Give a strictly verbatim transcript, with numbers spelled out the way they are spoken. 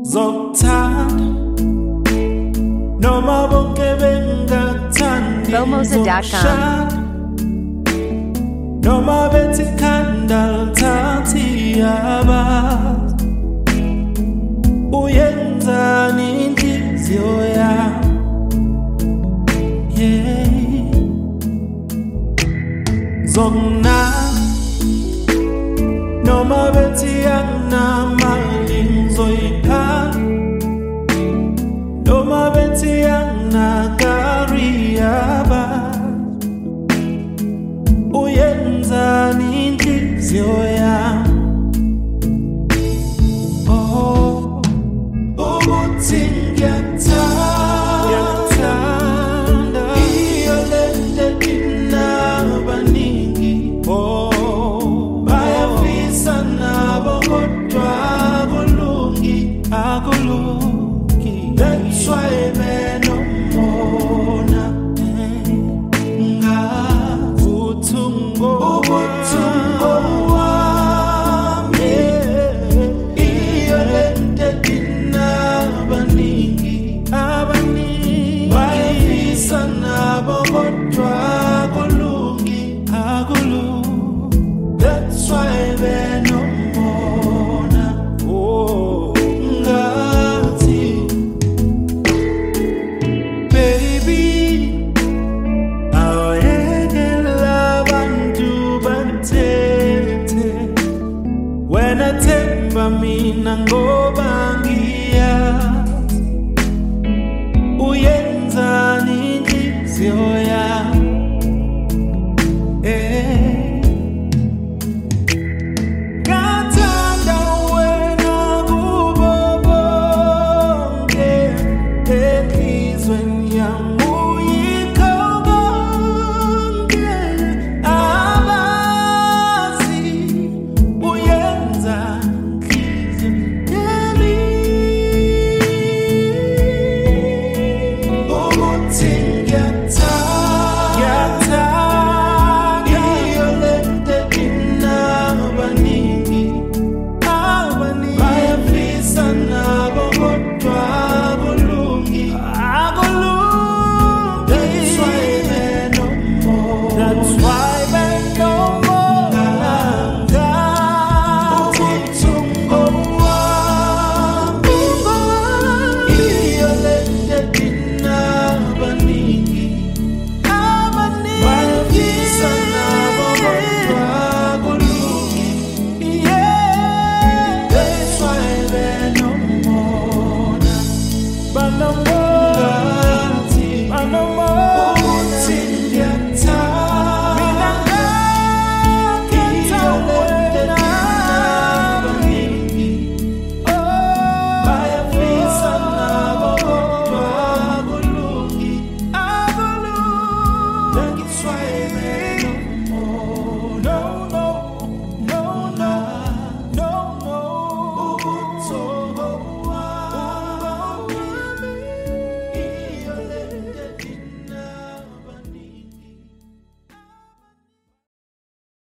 Zokuthanda noma bonke bengathandi Bomoza dot com. noma bethi khanda lithathi abazi uyenzani inhliziyo yami yeah zokunaka noma bethi anginamali ngizoyipha noma bethi anginakariaba uyenzani inhliziyo yami oh ukuthi ngiyakuthanda iyo lento inabaningi oh bayafisa nabo kodwa akulungi akulungi that's why benomona ngavuthungo ubuthungo wami iyo lento inabaningi abaningi bayafisa nabo kodwa akulungi akulungi that's why benomona oh ngathi baby awayekela abantu bathethe wena themba mina ngoba ngiyazi uyenzani inhliziyo yami eh ngathanda wena kubo bonke enhlizweni yami uyikho konke abazi uyenza inhliziyo yami ukuthi ngiyakuthanda iyo lento inabaningi abaningi bayafisa nabo kodwa akulungi akulungi that's why benomona that's why benomona ubuthungo wami iyo lento inabaningi abaningi bayafisa nabo kodwa akulungi yeah that's why benomona benomona